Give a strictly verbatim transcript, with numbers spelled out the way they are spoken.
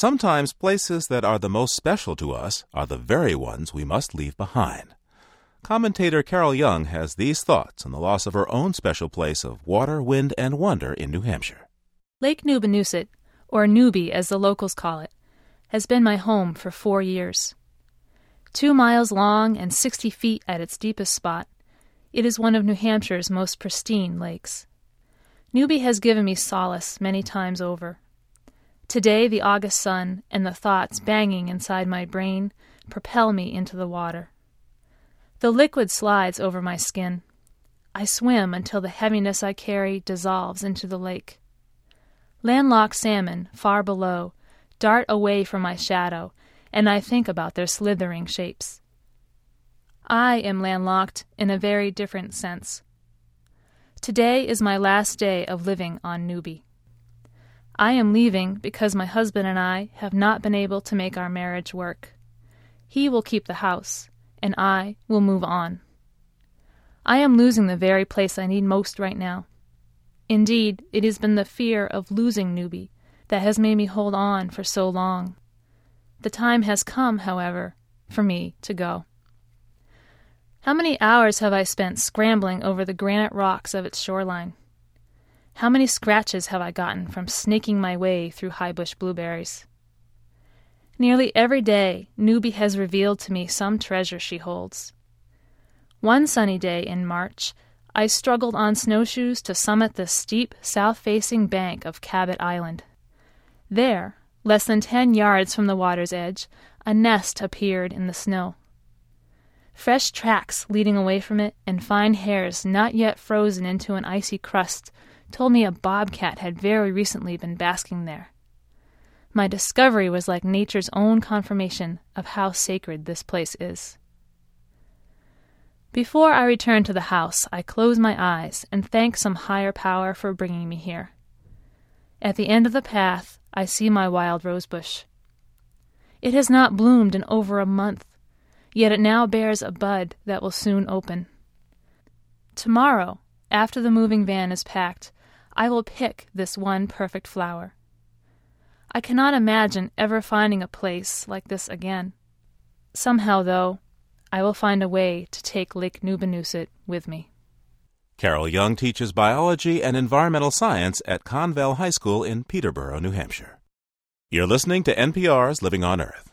Sometimes places that are the most special to us are the very ones we must leave behind. Commentator Carol Young has these thoughts on the loss of her own special place of water, wind, and wonder in New Hampshire. Lake Nubinusett, or Newby as the locals call it, has been my home for four years. Two miles long and sixty feet at its deepest spot, it is one of New Hampshire's most pristine lakes. Newby has given me solace many times over. Today the August sun and the thoughts banging inside my brain propel me into the water. The liquid slides over my skin. I swim until the heaviness I carry dissolves into the lake. Landlocked salmon, far below, dart away from my shadow, and I think about their slithering shapes. I am landlocked in a very different sense. Today is my last day of living on Newby. I am leaving because my husband and I have not been able to make our marriage work. He will keep the house, and I will move on. I am losing the very place I need most right now. Indeed, it has been the fear of losing Newby that has made me hold on for so long. The time has come, however, for me to go. How many hours have I spent scrambling over the granite rocks of its shoreline? How many scratches have I gotten from snaking my way through high-bush blueberries? Nearly every day, Newby has revealed to me some treasure she holds. One sunny day in March, I struggled on snowshoes to summit the steep, south-facing bank of Cabot Island. There, less than ten yards from the water's edge, a nest appeared in the snow. Fresh tracks leading away from it and fine hairs not yet frozen into an icy crust told me a bobcat had very recently been basking there. My discovery was like nature's own confirmation of how sacred this place is. Before I return to the house, I close my eyes and thank some higher power for bringing me here. At the end of the path, I see my wild rosebush. It has not bloomed in over a month, yet it now bears a bud that will soon open. Tomorrow, after the moving van is packed, I will pick this one perfect flower. I cannot imagine ever finding a place like this again. Somehow, though, I will find a way to take Lake Nubinusett with me. Carol Young teaches biology and environmental science at Conval High School in Peterborough, New Hampshire. You're listening to N P R's Living on Earth.